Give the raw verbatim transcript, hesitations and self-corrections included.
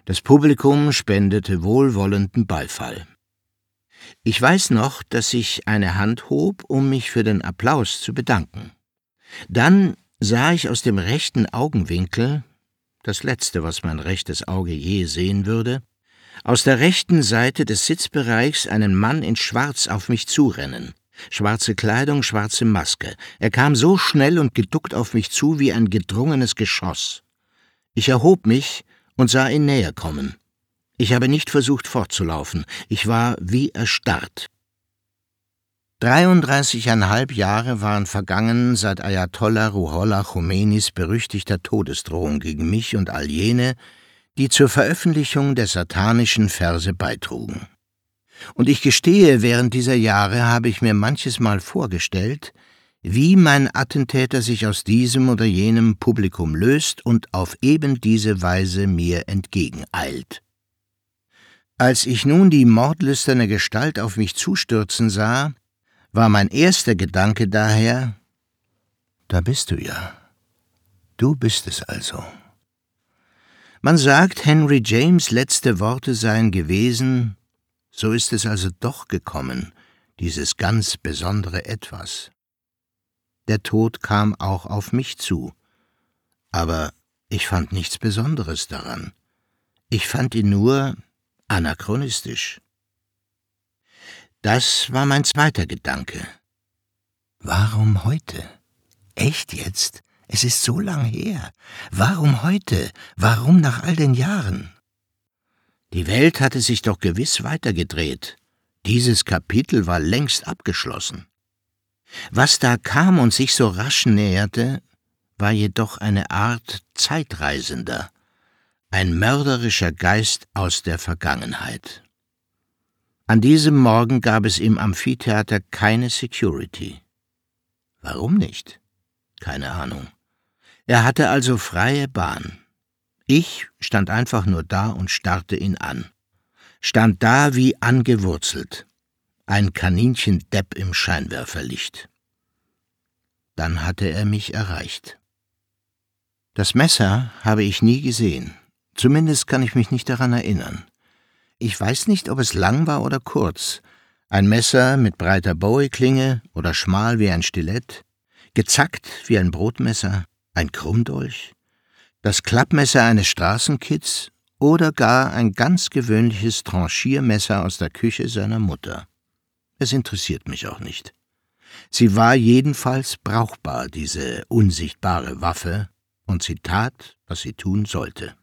Das Publikum spendete wohlwollenden Beifall. Ich weiß noch, dass ich eine Hand hob, um mich für den Applaus zu bedanken. Dann sah ich aus dem rechten Augenwinkel, das Letzte, was mein rechtes Auge je sehen würde, aus der rechten Seite des Sitzbereichs einen Mann in Schwarz auf mich zurennen. Schwarze Kleidung, schwarze Maske. Er kam so schnell und geduckt auf mich zu wie ein gedrungenes Geschoss. Ich erhob mich und sah ihn näher kommen. Ich habe nicht versucht fortzulaufen. Ich war wie erstarrt. dreiunddreißigeinhalb Jahre waren vergangen seit Ayatollah Ruhollah Khomeinis berüchtigter Todesdrohung gegen mich und all jene, die zur Veröffentlichung der satanischen Verse beitrugen. Und ich gestehe, während dieser Jahre habe ich mir manches Mal vorgestellt, wie mein Attentäter sich aus diesem oder jenem Publikum löst und auf eben diese Weise mir entgegeneilt. Als ich nun die mordlüsterne Gestalt auf mich zustürzen sah, war mein erster Gedanke daher: Da bist du ja. Du bist es also. Man sagt, Henry James' letzte Worte seien gewesen: So ist es also doch gekommen, dieses ganz besondere Etwas. Der Tod kam auch auf mich zu, aber ich fand nichts Besonderes daran. Ich fand ihn nur anachronistisch. Das war mein zweiter Gedanke. Warum heute? Echt jetzt? Es ist so lang her. Warum heute? Warum nach all den Jahren? Die Welt hatte sich doch gewiss weitergedreht. Dieses Kapitel war längst abgeschlossen. Was da kam und sich so rasch näherte, war jedoch eine Art Zeitreisender, ein mörderischer Geist aus der Vergangenheit. An diesem Morgen gab es im Amphitheater keine Security. Warum nicht? Keine Ahnung. Er hatte also freie Bahn. Ich stand einfach nur da und starrte ihn an. Stand da wie angewurzelt. Ein Kaninchendepp im Scheinwerferlicht. Dann hatte er mich erreicht. Das Messer habe ich nie gesehen. Zumindest kann ich mich nicht daran erinnern. Ich weiß nicht, ob es lang war oder kurz. Ein Messer mit breiter Bowie-Klinge oder schmal wie ein Stilett, gezackt wie ein Brotmesser, ein Krummdolch, das Klappmesser eines Straßenkids oder gar ein ganz gewöhnliches Tranchiermesser aus der Küche seiner Mutter. Es interessiert mich auch nicht. Sie war jedenfalls brauchbar, diese unsichtbare Waffe, und sie tat, was sie tun sollte.